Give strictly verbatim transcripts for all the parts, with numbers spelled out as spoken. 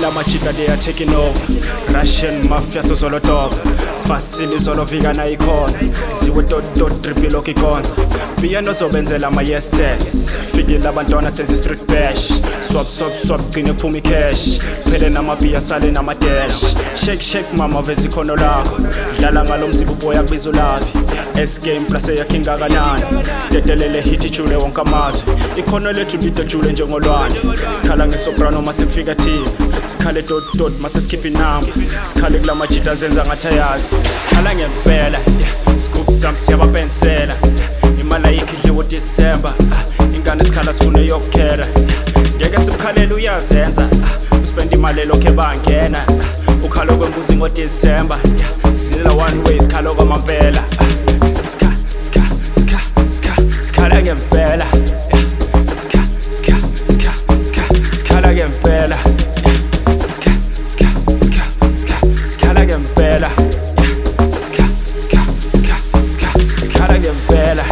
Lamachita, they are taking over. Russian mafia so solo top. Sfasili solo vigana icon. Siwe dot dot triple oki konza. Piano so benzela ma S S. Figi labantwana sense street bash. Swap swap swap gine pumi cash. Pele na mapia sale na dash. Shake shake mama vezi kono lako. Dala ngalo mzibu boya bizo lavi. S game plus ya kinga ganani. Stetelele hiti chule wonka mazwe. Ikono letu bito chule njongolwane. Skala nge soprano mase figure team. Skale dot dot mase skipi namu. Skale gla machita zenza ngatayazi. Skala ngempela Scoop sam siyaba pensela Imala ikidliwo December Ingane sikhala sifune yokukhera Ngeke simkhalele uyazenza Uspend imali elokhe bangena Ukhala kwembuzi ngo December Silela one way sikhala kwamampela Ska ska ska ska Sikhala ngempela Ska ska ska ska Sikhala ngempela Ska ska ska ska Sikhala ngempela Bella.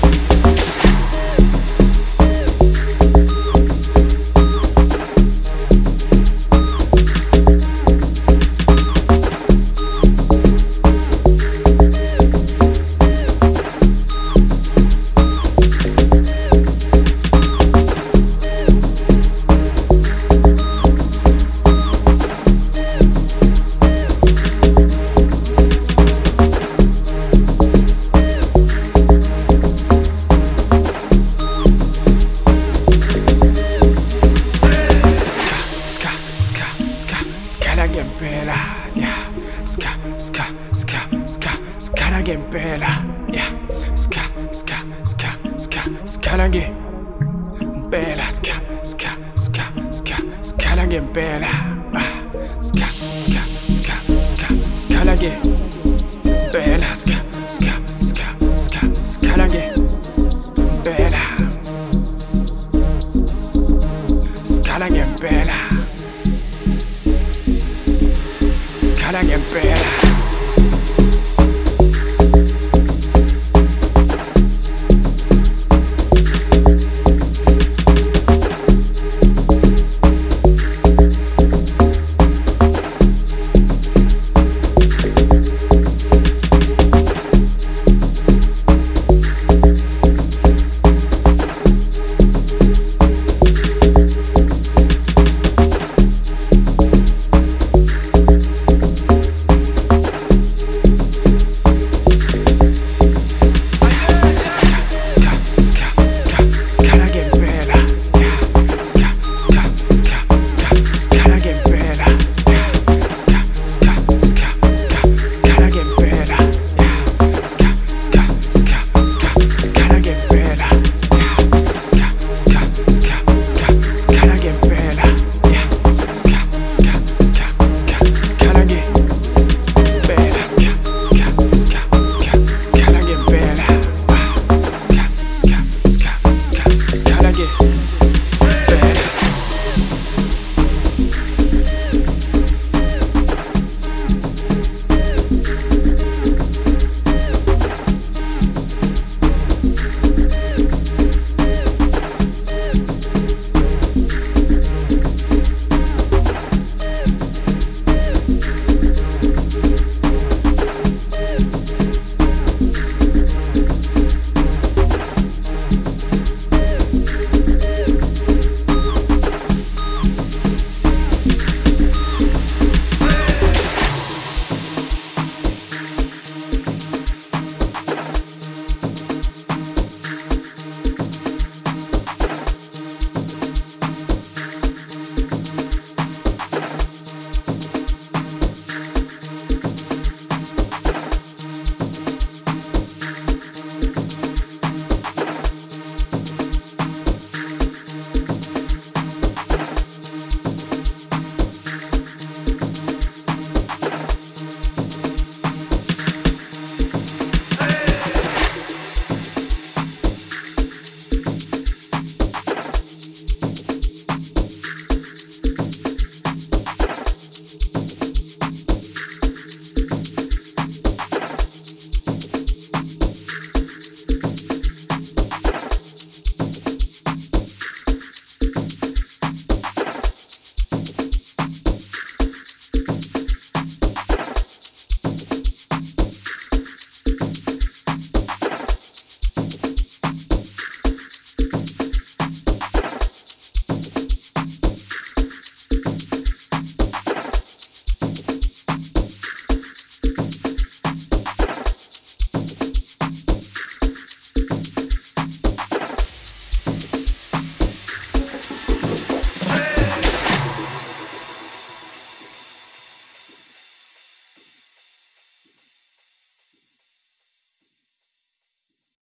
Skala ngempela, yeah. Ska, ska, ska, ska, skala ngempela, yeah. Ska, ska, ska, ska, skala ngempela, ska, ska, ska, ska, skala ngempela, ah. Ska, ska, ska, ska, skala ngempela.